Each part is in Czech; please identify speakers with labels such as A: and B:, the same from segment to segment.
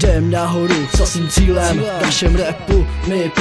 A: Jdem nahoru za svým cílem, v našem rapu my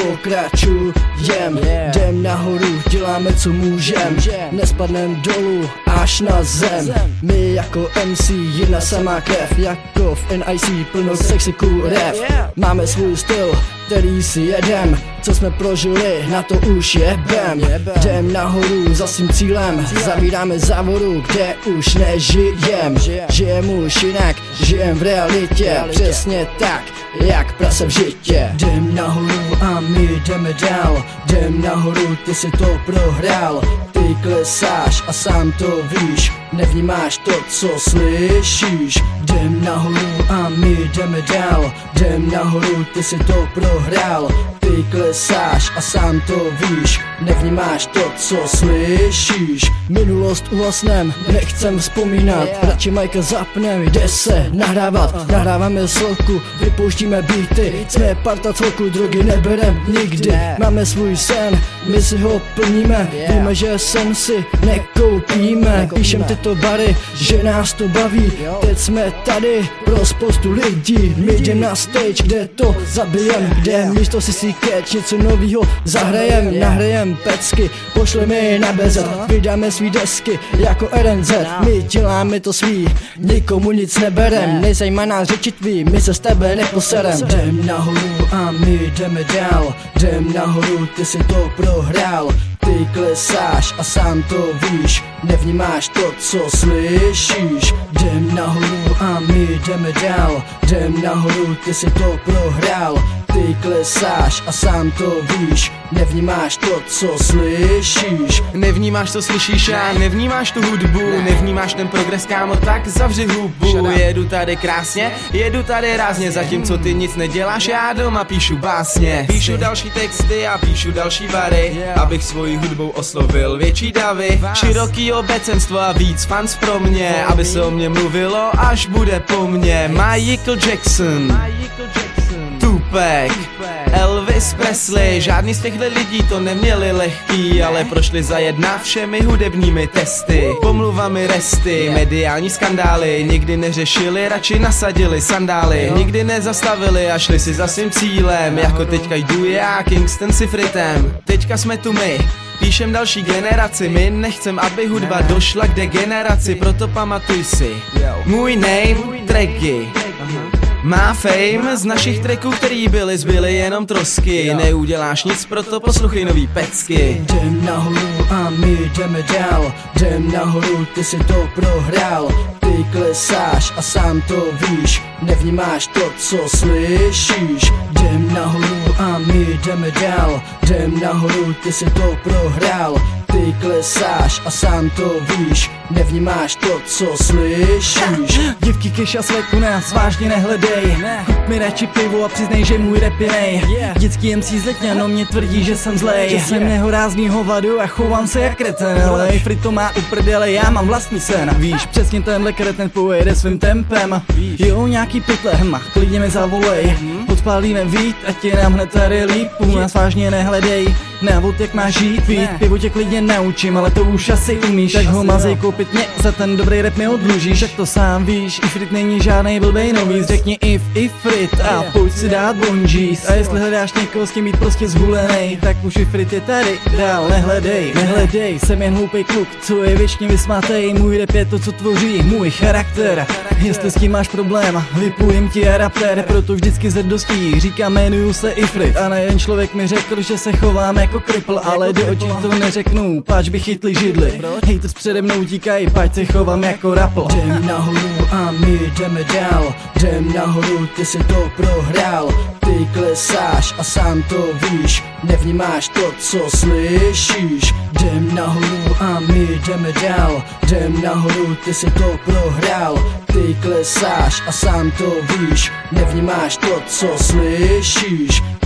A: pokračujem. Jdem nahoru, děláme co můžem, nespadnem dolů až na zem. My jako MC jedna samá krev, jako v NIC plno sexy cool rap. Máme svůj styl, který si jedem, co jsme prožili, na to už jebem. Jdem nahoru za svým cílem, zavíráme závodu, kde už nežijem. Žijem už jinak, žijem v realitě, přesně tak, jak prase v žitě. Jdem nahoru a my jdeme dál, jdem nahoru, ty si to prohrál. Ty klesáš a sám to víš, nevnímáš to, co slyšíš. Jdem nahoru a my jdeme dál, jdem nahoru, ty si to prohrál. Ty klesáš a sám to víš, nevnímáš to, co slyšíš. Minulost uhasnem, nechcem vzpomínat, radši majka zapnem, jde se nahrávat. Nahráváme sloku, vypouštíme beaty, jsme parta celku, drogy neberem nikdy. Máme svůj sen, my si ho plníme, víme, že sen si nekoupíme. Píšem tyto bary, že nás to baví, teď jsme tady pro spoustu lidí. My jdem na stage, kde to zabijem, kde místo si catch, něco novýho zahrajem. Nahrajem pecky, pošleme je na BZ, vydáme svý desky jako RNZ. My děláme to svý, nikomu nic neberem, nezajímá nás řeči tvý, my se s tebe neposerem. Jdem nahoru a my jdeme dál, jdem nahoru, ty si to prohrál. Ty klesáš a sám to víš, nevnímáš to, co slyšíš. Jdem nahoru a my jdeme dál, jdem nahoru, ty si to prohrál. Ty klesáš a sám to víš, nevnímáš to, co slyšíš.
B: Nevnímáš, co slyšíš a nevnímáš tu hudbu, nevnímáš ten progres, kámo, tak zavři hubu. Jedu tady krásně, jedu tady rázně, zatímco ty nic neděláš, já doma píšu básně. Píšu další texty a píšu další bary, abych svojí hudbou oslovil větší davy. Široký obecenstvo a víc fans pro mě, aby se o mě mluvilo, až bude po mně. Michael Jackson, Tupac, Elvis Presley, žádný z těchto lidí to neměli lehký, ale prošli za jedna všemi hudebními testy. Pomluvami resty, mediální skandály, nikdy neřešili, radši nasadili sandály. Nikdy nezastavili a šli si za svým cílem, jako teďka jdu já, Kingston si fritem. Teďka jsme tu my, píšem další generaci, my nechcem, aby hudba došla k degeneraci, proto pamatuj si můj name, tracky. Má fame z našich tracků, který zbyly jenom trosky. Neuděláš nic, proto poslouchej nový pecky.
A: Jdem nahoru a my jdeme dál, jdem nahoru, ty si to prohrál. Ty klesáš a sám to víš, nevnímáš to, co slyšíš. Jdem nahoru a my jdeme dál, jdem nahoru, ty si to prohrál. Ty klesáš a sám to víš, nevnímáš to, co slyšíš.
C: Dívky kež a sveku nás vážně nehledej, kup mi radši pivo a přiznej, že můj rap je nej. Dětský MC z Letňano mě tvrdí, že jsem zlej, že jsem nehorázný hovado a chovám se jak kreten. Ale Frit to má u prdele, já mám vlastní sen. Víš, přesně tenhle kreten pojede svým tempem. Jo, nějaký pytle, klidně mi zavolej, odpálíme vít, ať je nám hned tady líp. U nás vážně nehledej, návod jak máš žít, pít pivo tě klidně naučím, ale to už asi umíš. Tak ho mazej koupit mě, za ten dobrý rap mi odlužíš, jak to sám víš. Ifrit není žádnej blbej novíc, řekni Ifrit a pojď si dát bonžís. A jestli hledáš někoho s tím být prostě zhulenej, tak už Ifrit je tady, dál nehledej, jsem jen hloupej kluk, co je věčně vysmátej. Můj rap je to, co tvoří můj charakter, jestli s tím máš problém, vypůjím ti rapter, proto vždycky s hrdostí říkám, jmenuju se Ifrit. A jeden člověk mi řekl, že se chovám jako kripl, ale do očí to neřeknu, páč by chytli židli. Haters přede mnou utíkají, páč se chovám jako rapl.
A: Jdem nahoru a my jdeme dál, jdem nahoru, ty si to prohrál. Ty klesáš a sám to víš, nevnímáš to, co slyšíš. Jdem nahoru a my jdeme dál, jdem nahoru, ty si to prohrál. Ty klesáš a sám to víš, nevnímáš to, co slyšíš.